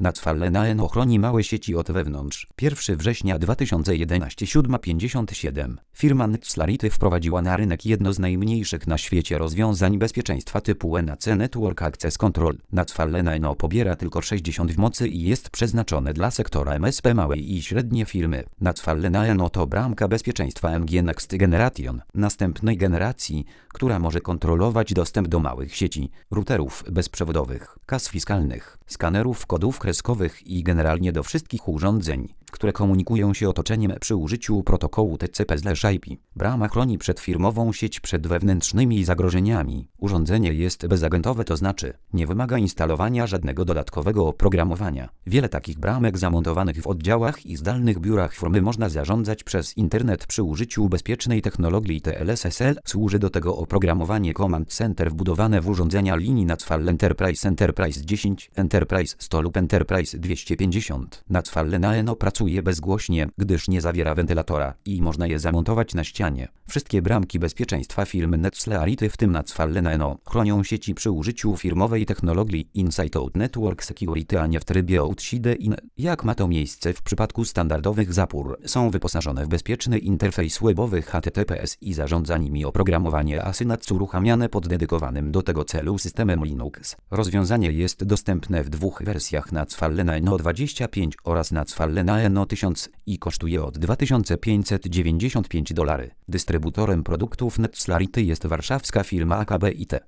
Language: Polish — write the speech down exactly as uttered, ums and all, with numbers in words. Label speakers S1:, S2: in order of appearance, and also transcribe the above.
S1: Nacfallen chroni małe sieci od wewnątrz. pierwszego września dwa tysiące jedenastego siódma pięćdziesiąt siedem. Firma Nexlarity wprowadziła na rynek jedno z najmniejszych na świecie rozwiązań bezpieczeństwa typu N A C Network Access Control. Nacfallen pobiera tylko sześćdziesiąt w mocy i jest przeznaczone dla sektora M S P, małe i średnie firmy. Nacfallen to bramka bezpieczeństwa M G Next Generation, następnej generacji, która może kontrolować dostęp do małych sieci, routerów bezprzewodowych, kas fiskalnych, skanerów kodów kreskowych i generalnie do wszystkich urządzeń, które komunikują się otoczeniem przy użyciu protokołu T C P/I P. Brama chroni przedfirmową sieć przed wewnętrznymi zagrożeniami. Urządzenie jest bezagentowe, to znaczy nie wymaga instalowania żadnego dodatkowego oprogramowania. Wiele takich bramek zamontowanych w oddziałach i zdalnych biurach firmy można zarządzać przez internet przy użyciu bezpiecznej technologii T L S S L. Służy do tego oprogramowanie Command Center wbudowane w urządzenia linii Nacfallen Enterprise, Enterprise dziesięć, Enterprise sto lub Enterprise dwieście pięćdziesiąt. Nacfallen pracuje bezgłośnie, gdyż nie zawiera wentylatora i można je zamontować na ścianie. Wszystkie bramki bezpieczeństwa firmy Nexlarity, w tym Nacfallen, chronią sieci przy użyciu firmowej technologii Inside Out Network Security, a nie w trybie Outside In, jak ma to miejsce w przypadku standardowych zapór. Są wyposażone w bezpieczny interfejs webowy H T T P S i zarządza nimi oprogramowanie Asynac uruchamiane pod dedykowanym do tego celu systemem Linux. Rozwiązanie jest dostępne w dwóch wersjach: Nacfallen dwadzieścia pięć oraz Nacfallen tysiąc i kosztuje od dwa tysiące pięćset dziewięćdziesiąt pięć dolarów. Dystrybutorem produktów Nexlarity jest warszawska firma A K B I T.